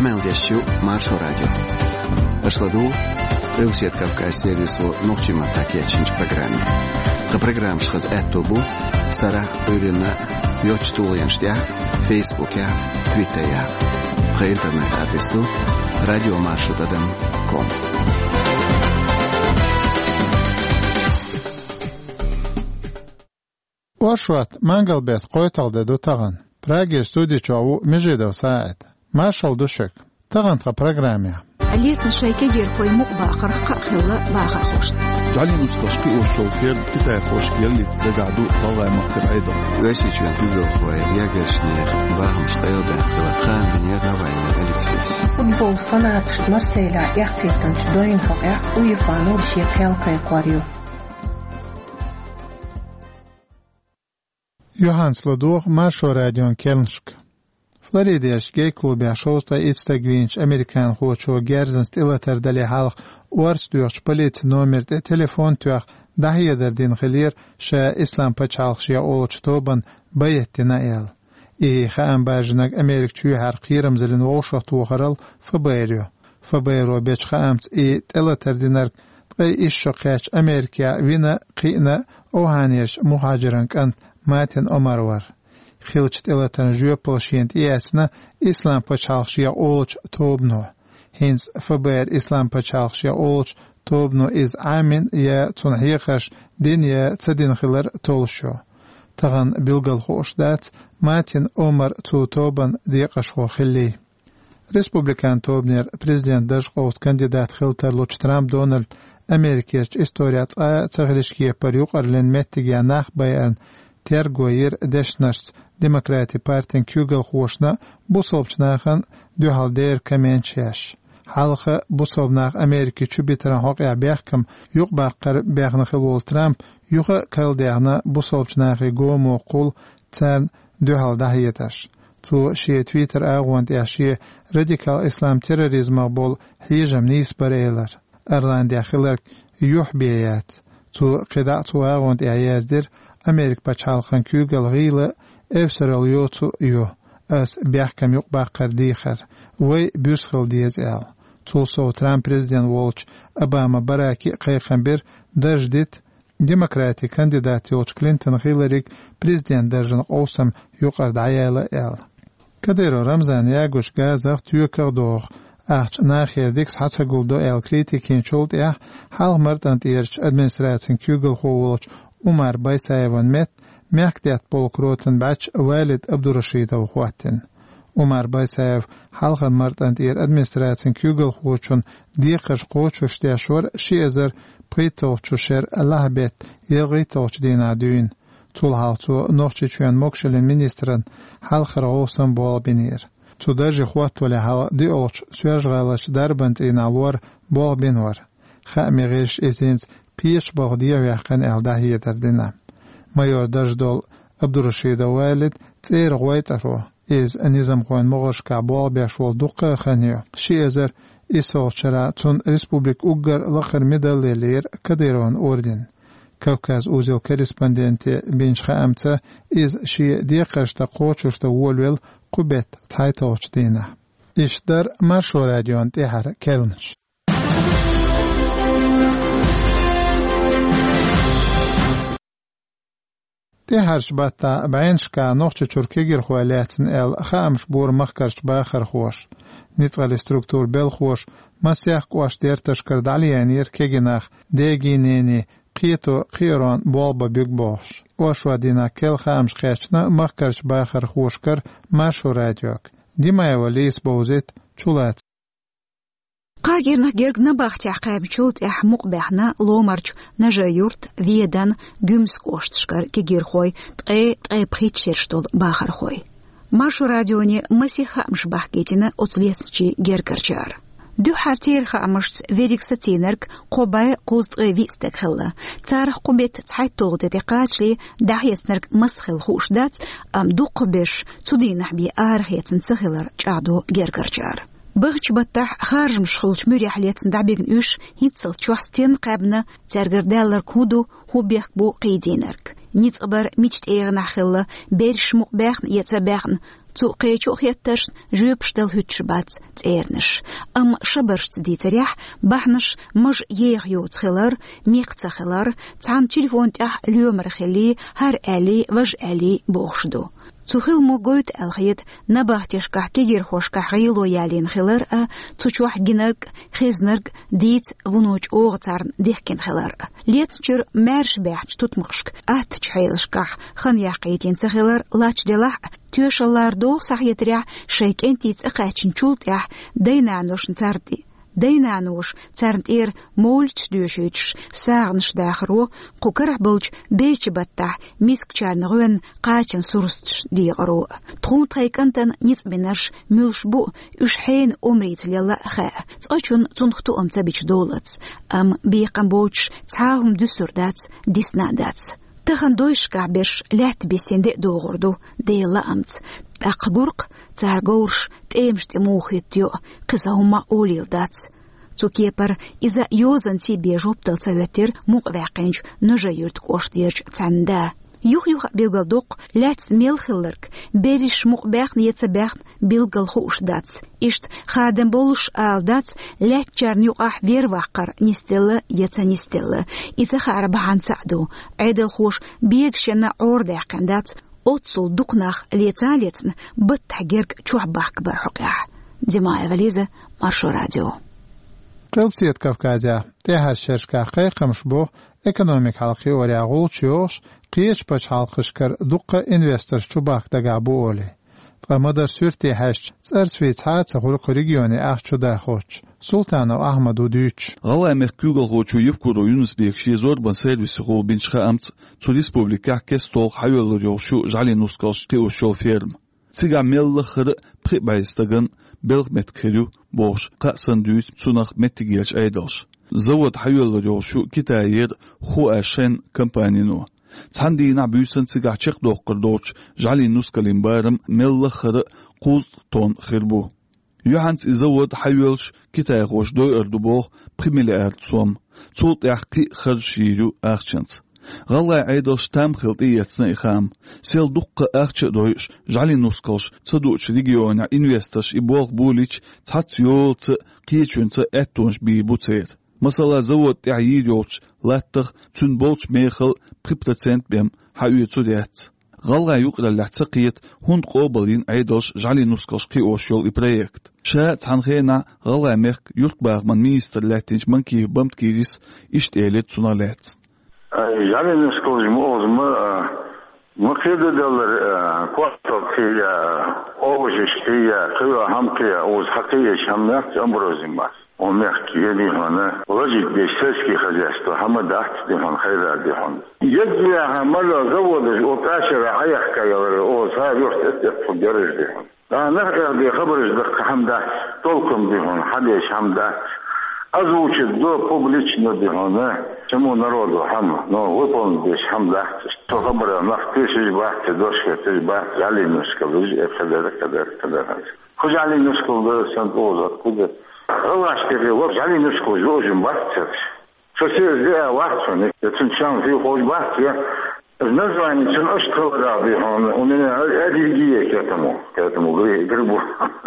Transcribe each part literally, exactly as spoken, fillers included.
Amel dešću Maršo radio. Ašladu, Reusijet Kavkaj servisu Nokčima takjećinč programi. Ga program škaz etobu, Sara Urina, Joč Tulijanštja, Facebookja, Twitterja. Ga internet adresu radio maršo dot com. Ošvat mangalbet qoytalde dutagan. Pragi studi çoğu mejide saat. Marshal duşuk. Tagan ta programya. Aliyet şayke gir koy muqba qarqa xilla baqa xoş. تعالي نستشقي والشوكير كتا خوش يلي تقعدوا طلع مقر أيضا ويسي جوان تقول خوي ياقش نيخ باهم شطيو بحثوا خان بن يغاوين أليكسيس فوتبول فناتش مرسيلا يحتيتنش دورين فقع ويفانور شيكالكي قواريو Johans Lador Marshall radion Kelnsk. Floridiash gay klubi šosta itstagvinč Amerikan hočo gerzens ilater dali halq orstuyuq polit nomert telefon tuyaq dahiyederdin xilir şa islam paçalqşya olçtoban bayettina el. I xan bajnak Amerik çuy har qiram zilin oşaq tuğaral fabayro. Fabayro beç xamts i ilater dinar qay işşaqaç Amerika vina qina ohanish muhajiran kan Matin Omar var. Xilçt elatan jüpolşient iyasna İslam paçalqşya olç tobno. Hins faber İslam paçalqşya olç tobno iz amin ya tunhiqash din ya tsadin xilar tolşo. Tagan bilgal xoşdat Matin Omar tutoban diqash xo xilli. Respublikan tobner prezident dashqost kandidat xiltar Loch Trump Donald Amerikaç istoriyat a çağrışkiye pariyuq arlen mettiga nax bayan Tergoyer Deşnars Demokrati Partiyan Kügel Xoşna bu sobçnaxan dühalder kamençyaş. Halqa bu sobnaq Amerika çubitran hoqya bəxkam yuq baqar bəxnıxıl ol Trump yuqa kaldağına bu sobçnaxı gomo qul tern dühalda yetaş. Tu şi Twitter ağwant yaşi radikal İslam terrorizma bol hijam nisbareylar. Erlandiya xilq yuh biyat. Tu qida tu ağwant yazdir Amerik paçalqan kügel gıyla evseral yotu yo. As bəxkam yuq baqar dixar. Vay büsxil diyez el. Tulso Trump prezident Volch Obama baraki qayqan bir dajdit demokrati kandidat George Clinton Hillary prezident dajın qosam yuqarda ayala el. Kadero Ramzan yagush gazaq tüyökar doğ. Ahç naxerdix hatsa guldo el kritikin çolt ya hal martant erç administrasyon kügel Volch Umar Baysayevon met mehkdiyat polkrotin baç Valid Abdurashidov xuatin. Umar Baysayev halqan martant er administrasyon kügel xoçun diqash qoçuş diyashor şiyezer pıytoqçuşer Allahbet yelgitoq dina düğün. Tul haltu noqçuçuyan mokşelin ministran halqara olsan bol binir. Tudaji xuatole hal dioç süyajgalaş darbant inalor bol bin var. Xamigish esens Piş bağdiya yaxan eldahiye derdina. Mayor Dajdol Abdurashidov Valid tsir qoytaro. Ez nizam qoyn moğashka bol beshol duqa xaniyo. Şiezer isoçara tun Respublik Uggar laqar medalyeler Kadiron orden. Kavkaz uzil korrespondenti Binchxa amtsa iz şi diqashta qoçushta wolvel qubet taytoç dina. İşdar Marshall radion tehar kelnish. تهرش باتا بعينشكا نوخش تركيجر خوالاتن ال خامش بور مخكرش باخر خوش نتغل استركتور بل خوش مسيح قواش دير تشكر داليانير كيجناخ ديجي نيني قيتو قيرون بولبا بيق بوش وشوا دينا كل خامش خيشنا مخكرش باخر خوشكر ماشو راديوك ديما يوليس بوزيت چولات قاگرنا گرگنا باخت عقاب چولت احمق بحنا لومرچ نجایورت ویدن گمس کوشتشکر که گرخوی تقی تقی بخیت شرشتول باخر خوی ماشو رادیونی مسیح خامش باخگیتینا اتلیسچی گرگرچار دو حرتیر خامش ویریکس تینرک قبای قوزت ویستک خلا تارخ قبیت تحت تغد دقاتلی دعیسنرک مسخل خوش دات ام دو قبش تودین حبی آرخیتن سخلر چادو گرگرچار بغش بطح خارج مشخلش مريح ليتن دعبيغن اوش هيتسل تشوحستين قابنا ترغر دالر كودو هو بيخ بو قيدينرك نيت قبر ميشت ايغن اخلا بيرش مقباخن يتباخن تو قيچو خيترش جوبشتل هتشبات تيرنش ام شبرش ديتريح بحنش مج يغيو تخلر ميق تخلر تان تليفون تاح اليوم رخلي هر الي وج الي بوخشدو تخيل موجود الخيط نباختش كحكير خوش كحيلو يالين خلر ا تشوح جنرك خزنرك ديت ونوج اوغتارن ديحكن خلر ليتشر مارش بيحش تتمخشك ات تشحيلش كح خن يقيتين تخلر لاش دلح تيوشلار دوغ صحيتريع شيك انتي تقاچن چولتيح دينانوش نتاردي دينانوش تارنت اير مولش دوشيتش ساغنش داخرو قوكرح بلج بيش بطح ميسك چارنغوين قاچن سورستش ديغرو تخون تايكنتن نيت بنرش ملش بو اش حين امريت ليلا خا تقاچن تنختو امتا بيش دولت ام بيقن بوش تاهم دسردات ديسنادات تخن دوش كعبش لات بيسين دوغردو ديلا امت تاققرق تارغورش تيمش تموخيتيو قصهما أوليل دات تكيبر إذا يوزن تي بيجوب تلتوتر مقواقنج نجايرت كوشتيرج تاندا يوخ يوخ بيلغلدوق لات ميلخلرك بيرش مقباق نيتباق بيلغل خوش دات إشت خادم بولش آل دات لات جارن يوقح بير واقر نستل يتا نستل إذا خاربهان سعدو عيدل خوش بيكشنا عورداقن دات أتصل دقناخ ليتاليتن بتحجرك تشوحباخ كبر حقاح دماء غليزة مرشو راديو قلبسيت كافكازيا تيها الشركة قيقة مشبوه اكونوميك حلقي ورياغول تشيوش قيش باش حلقشكر دقة انوستر شباك دقابو أولي فمدر سورتي هشت سرسويت حات غلق ريجيوني اخشو داخوش سلطان أحمد وديوش غلا امر كوغل غوچو يفكرو يونس بيكشي زوربان سيرفيس غول بنشخا امت تو ريسبوبليكا كستول حيول ريوشو جالي نوسكوش تيو شو فيرم تيغا ميل خر بريبايستغن بلغ متكريو بوش قاسن دوس تسونخ متيجيش ايدوش زود حيول ريوشو كتاير خو اشن كمبانينو تاندينا بيسن تيغا چيق دوقردوش جالي نوسكالين بارم ميل خر قوز تون خربو يوحنس إزود حيولش كتاي غوش دوي أردوبوغ بريميلي أردسوم تولت يحقي خرشيرو أخشنت غلا عيدوش تام خلط إياتنا إخام سيل دقة أخش دويش جعلي نوسكوش تدوش ريجيونا إنوستش إبوغ بوليش تحتيول تقيتشون تأتونش بيبوتير مثلا زود تعييروش لاتر تنبولش ميخل بريبتسنت بهم حيوتو ديات غلا يقرأ الاعتقيت هون قوبلين عيدوش جعلي نوسكوش قي أوشيول إبرايكت شا تعنخينا غلا ميخ يرتباغ من ميستر لاتنش من كيه بمت كيريس إشتالت سنالات جعلي نوسكوش موز ما مقيدة دولار كواتو كيه أوجش كيه قيوة هم كيه أوز حقية شمناك أمروزين باس ومحكي يدي هنا وجد بيشتشكي خجاشتو هم دعت دي هون خيرا دي هون يجي عمله زود وقاشر حيحكا يوري او صار يحتفل جرج دي هون لا نحكي دي خبرش دق حمدا طولكم دي هون حديش حمدا أزوج الدو بوبليشنو دي هون شمو نرودو حم نو ويبون بيش حمدا تو خبر نختيش جباحت دوشك تجباحت علي نسكبج كذا كذا كذا خج علي نسكبج سنتوزا كذا الله اشتري وقت علي نسكو زوجين باتر فسير زي واحد تنشان في خوش باتر النزواني تن اشتغل رابي هون ومن هذه كاتمو كاتمو قريبو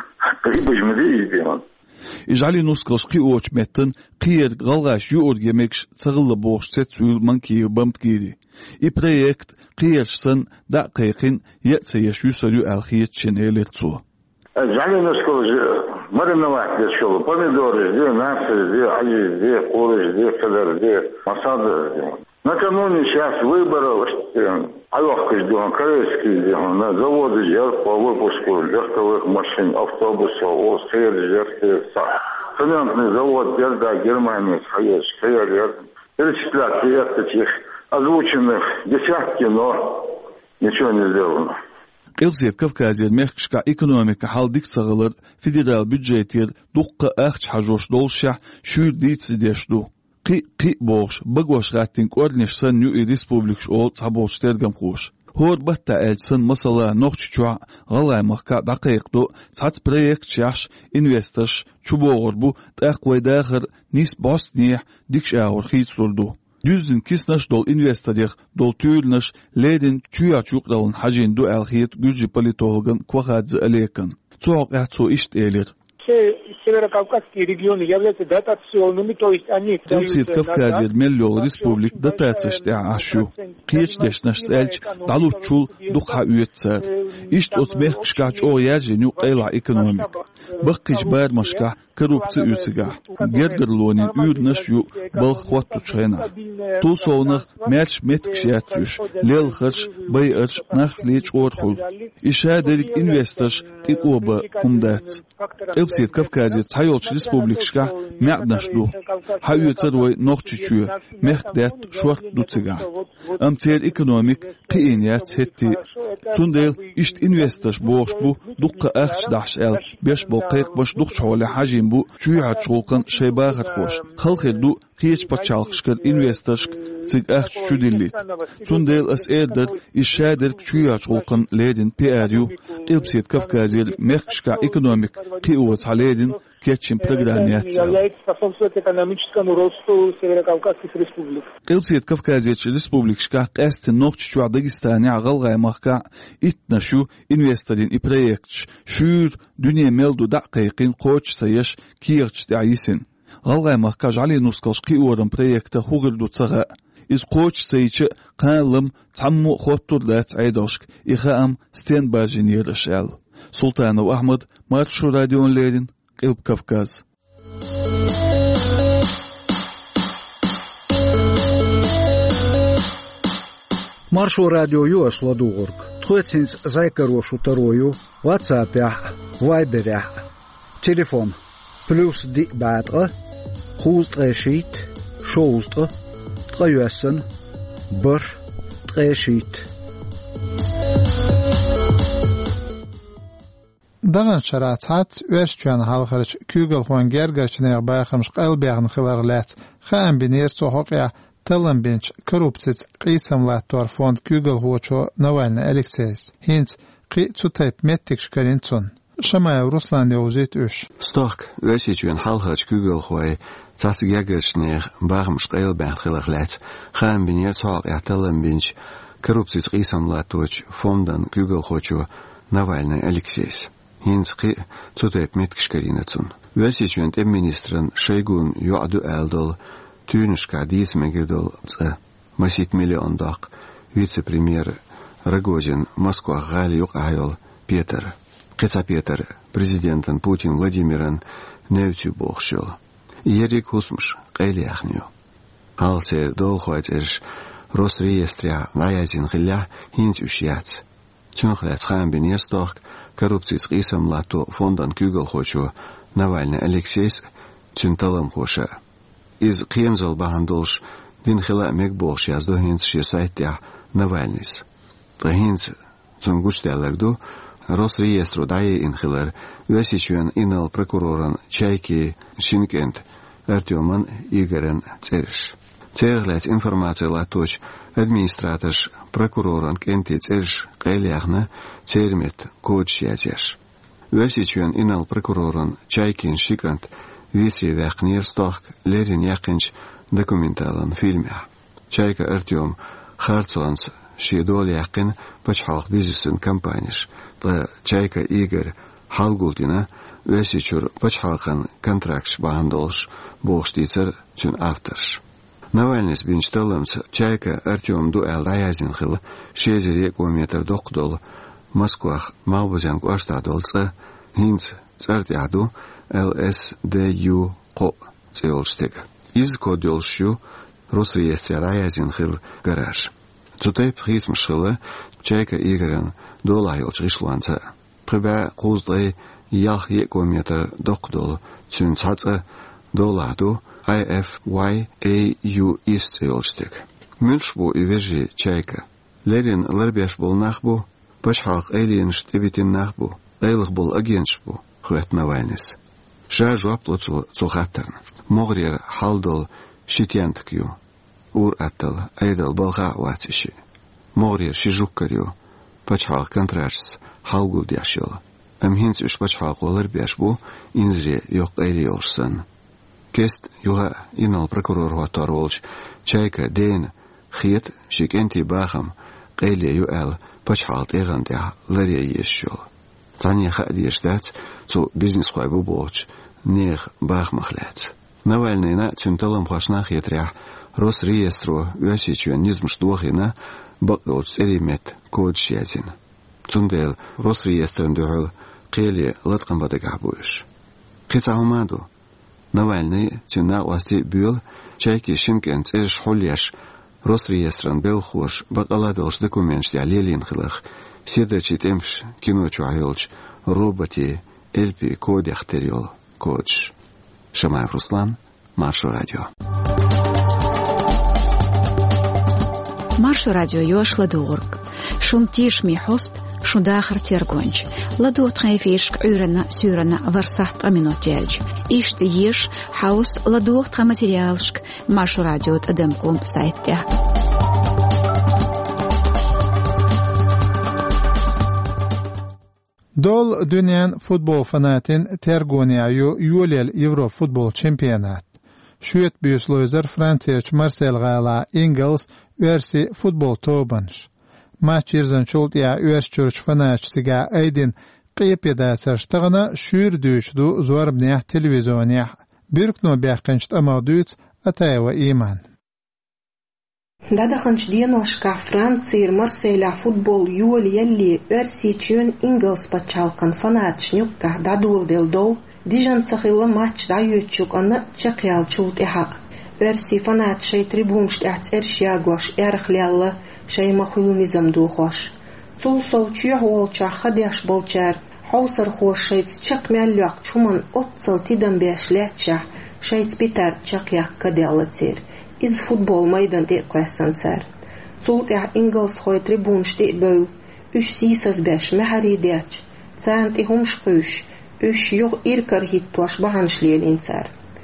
قريبو جمدي دي هون إجعلي نسكوش قي اوش متن قير غلغاش يور يمكش تغل بوش تسويل منكي بمتكيري اي بريكت قير سن دقيقين يأتي يشو سريو الخيط شنيلتسو جعلي نسكوش مرة واحد شغل помидоры دي نفس دي عجز دي قورش دي كدر دي مصادر دي накануне сейчас выборов алохкиш дي корейский дي заводы жер по выпуску легковых машин автобусов осхер жер цементный завод Берда Германии хаеш хаер перечислять этих озвученных десятки но ничего не сделано. Elziyet Kavkaziyel mehkşka ekonomika haldik sağılır, federal büdjetir, dukka ahç hajoş dolşah, şür ditsi deşdu. Qi qi boğş, bagwaş gattin koordinişsen nü respublikş ol, taboş tergam xoş. Hor batta elçsen masala noqçuğa, g'alay mahka daqiqdu, sat proyekt şaş, investors, çuboğur bu, taqvay daxir, nis bosniyah, dikş ağır xiyt surdu. Düzdün kisnaş dol investoriyek dol tüylnaş ledin çüyaçuk dalın hacin du alhiyet gücü politologın kvahadzi alekan. Çoğuk ehtso işt elir. Северо-Кавказский регион является дотационными, то есть они... Элсит Кавказер Меллиол Республик дотацишть ашу. Киечдешнаш сэлч далучул духа уетцар. Ишт отбех шкач о яженю қайла экономик. Баққич байр машка коррупция уйцыга. Гергерлонин уйднаш ю балхват тучхена. Тул соунах мяч меткшиатюш. Лел хырш бай арш нахлич орхул. Иша дерик инвесторш тик оба умдац. Элсит Кавказер Цайолч Республикшка мяднашлу. Хаю царой нохчичу. Мехдет шорт дуцыга. Амцер экономик қиинят хетти. Цундел ишт инвесторш боғшбу дукка ахш дахш эл. Беш бол қайқ бош дукш холи хажин бу чуйат шолқын шайбағат хош. Халқеду қиеч пачалқшкар инвесторшк циг ахш чудиллит. Цундел ас эдер ишадер чуйат шолқын ледин пиарю. Элбсет Кавказер мехшка экономик қиуат халедин кетчин программиятся. Элбсет Кавказер республикшка қасты нохчичуа Дагестане ағал ғаймаққа итнашу инвесторин и проектш. Шур дүния мелду да қайқин қоч саяш киерч дайсин. Ғалғаймаққа жали нускалш қиуарым проекта хуғырду цаға. Из қоч сайчы қайлым цамму хоттурлац айдошк иғаам стен бажинер шәл. Султанов Ахмад, Маршу радион лерин, Кылп Кавказ. Маршу радио ю ашладуғырг. Тхуэцинс зайкарошу тарою, ватсапях, вайберях. Телефон. Плюс ди бадға, хуз трешит, шоузды, тғайуасын, бір трешит. Даган шарацат үәшчуан халқарыч күгіл хуан гергерчінеғ байқымш қайл бәғін қыларғыләт. Хаан бінер соқоқия тылын бенч коррупциц қисымлаттор фонд күгіл хуачо Навальный Алексеевич. Хинц қи цутайп меттік шкарин цун. Шамай Руслан Леузит үш. Сток үәшчуан халқарыч күгіл хуай цас гергерчінеғ байқымш қайл бәғін қыларғыләт. Хаан бінер соқоқия тылын бенч коррупциц қисымлаттор фондан күгіл хуачо Навальный Алексеевич. Хинцқи цутайп меткшкаринацун. Үәсичуен тем министрын Шойгун юаду әлдол түйнішка дейсмегердол цы. Масит миллиондақ вице-премьер Рогозин Москва ғали юқ айол Петр. Қица Петр президентін Путин Владимирын неутю боқшыл. Ерик хусмыш қайли яхню. Алце дол хуайт эрш Росреестря ғаязин ғилля хинц үшяц. Чунхляц хан бенерстох коррупциис қисамлату фондан күгіл хочу Навальный Алексеевич чунталым хоша. Из қиемзал бағандолш дин хила мек болш язду хинц шесайтя Навальныйс. Та хинц цунгуштяларду Росреестру дайе инхилар үәсичуен инал прокурорын Чайки Шинкент Артеман Игорен Церш. Церглять информация латоч администраторш прокурорын кенти Церш қайлияғны Цермет коч язяш. Үәсичуен инал прокурорын Чайкин Шикант виси вәқнер стақ лерин яқинч документалын фильмя. Чайка Артем Харцуанс шидол яқин пачхалық бизнесін компаниш. Та Чайка Игорь Халгулдина үәсичур пачхалықын контрактш бағандолш боғштицар чүн авторш. Навальныйс бинчталымц Чайка Артем ду әлдайязин қыл шезер метр доқдол Москвах малбузянг аштадолца хинц цартяду эл эс дэ ю қо цеолштег. Из кодолшу Росреестре даязин хил гараж. Цутайп хизмшхылы Чайка Игорен долайолч ришлуанца. Прибә қоздай ялх еко метр доқдол цүн цаца доладу ай эф уай эй ю из цеолштег. Мюншбу и вежи Чайка. Лерин ларбеш бол нахбу Пачхалық эйлиенш тебетен нахбу, эйлық бол агеншбу, хуэт Навальныйс. Ша жуаплыцу цухаттарн. Моғрер халдол шитянткю. Ур аттал айдал балға ватиши. Моғрер шижуккарю. Пачхалық контрашс халгул дяшил. Амхинц үш пачхалық олар бяшбу, инзре йоқ эйли олшсан. Кест юға инал прокурор хуатар олш, Чайка ден خيط شيك انتي باخم قيلي يؤل بشحالت إيغان ديها لريا يشول تاني خادي يشتات تو بيزنس خواي بوبوش نيخ باخ مخلات نوالنينا تنتلم خاشناخ يتريح روس ريسترو يوسيچو نيزمش دوخينا بقوش إريمت كود شيازين تندل روس ريسترن دوغل قيلي لطقن بدك عبوش قيتا همادو نوالني تنا واسي بيول چايكي شمكنت إيش حوليش روس ريسترن بيلخوش بقالادوش دокументش دياليلين خلق سيدачи темш киночу айолч роботи элпи коди ахтериол коч Шамаев Руслан, Маршо радио. Маршо радио ёш ладуург. Шун тиш ми хост, шун дахар тергонч. Ладу тхайфишк урана сюрана варсахт аминотельч. Ишт еш хаус ладу тха материалшк. Маршо радио тадемкум сайтте. Dol dünyanın futbol fanatın tergoniyayu Yulel Euro futbol çempionat. Şüet büyüslözer Fransiyaç Marcel Gala Engels versi futbol tobanış. Maç yerzen çoltya üerçörç fanatçıga aydın qiypeda sarştağına şür düşdü zorabniyah televizyoniyah. Birkno biyaqinçt amadüt atayva iman. Дадаханч диеношка Франция Марселя футбол юл елли версичен Ингелс пачалкан фанатчнюкка дадул делдол дижан цахилла матч даючук анна чакял чулт иха верси фанат шей трибуншт эршиагош эрхлялла шей махулунизм духош цул соучу холча хадяш болчар хаусар хош шейц чакмяллак чуман отцал тидам бешляча шейц питар чакяк каделацер из футбол майдан де классанцар. Цулт я Ингелс хой трибун штит бöl, üç sisas beş mehari deç, цант и хумшпüş, üç yok irkar hittoş bahanşliyelincer.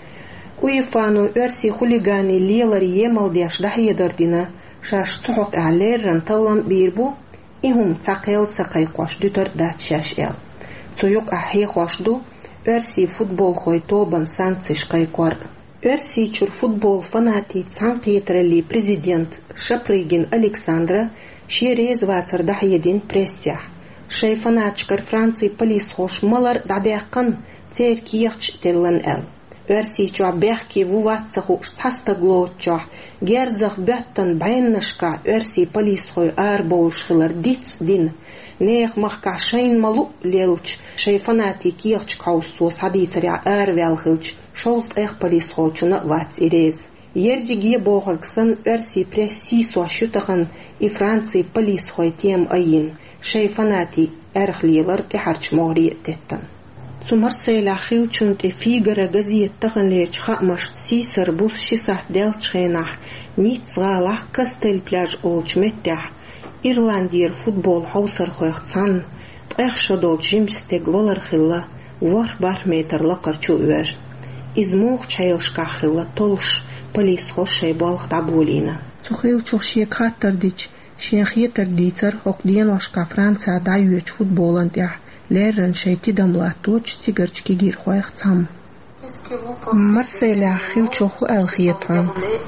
Уефано верси хулигани лелар емал деш дахедардина, шаш цохок алерран талам бирбу, и хум цакел цакай кош дютер дачаш ел. Цойок ахи хошду, верси футбол хой тобан санкциш кайкор. Версичур футбол фанати цанкетрали президент Шапрыгин Александра шерез вацар дахедин прессях. Шей фанатчкар Франции полис хош малар дадяққан цер киехч теллан эл. Версичу абехки вуватсаху цастаглоочо герзах беттан байннашка верси полис хой арбоушхилар диц дин. Нех махка шейн малу лелуч шей фанати киехч каусус хадицаря арвелхилч. Шолст эх полис хочуна вац ирез. Ердиге бохалксан верси пресси суашутахан и Франции полис хой тем айин. Шей фанати эрхлилар техарч мори теттан. Цу Марселя хилчунт и фигара газиет тахан леч хамаш сисар бус шисах делчхенах. Ницгалах кастель пляж олчметтях. Ирландир футбол хаусар хойхцан. Эх шадол джимстег валархилла. Вар бар метр лакарчу уэж. Измух чайлшка хилла толш полис хошей балх дагулина. Цухил чухшие каттардич, шенхиетер дицар хохдиеношка Франция даюч футболантях, лерен шейтидам латуч сигарчки гирхоях цам. Марселя хилчуху элхиетон.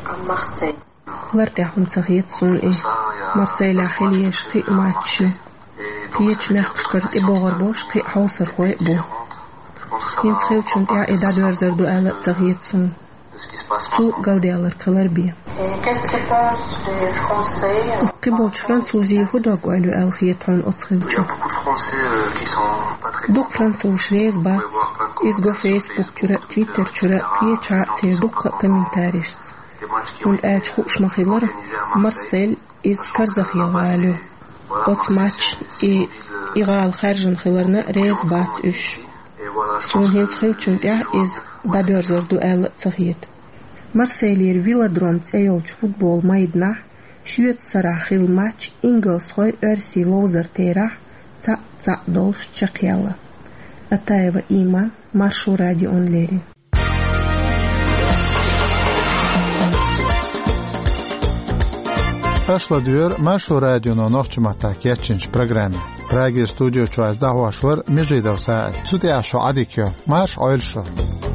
Лартяхун цахиет сун и Марселя хилиеш хи матчу. Хиеч мехкшкарт и богарбош хи хаусар хой бу. Hins xilçunt ya eda dörzer duela tsagitsun. Su galdialar kalarbi. Qibolch fransuzi hudag alu el khieton otsxilchu. Duk fransus rez bat iz go Facebook chura Twitter chura qicha tse duk kommentaris. Und ach khushmakhlar Marcel iz karzakh yagalu. Ots match i igal kharjun khilarna rez bat ush. Sun hins xilçunt ya iz da dörzer duel tsagit. Marseiller Villadrom tsayolch futbol maydna şüet sarahil maç Ingels hoy örsi lozer terah tsa tsa dolş çakyala. Atayeva iman Marşo radio onleri. Пошла дверь Маршо радио на ночмата кечинч программе. Праги студио чуаз дахвашвар межидав саат. Цути ашо адикё. Маш ойлшо.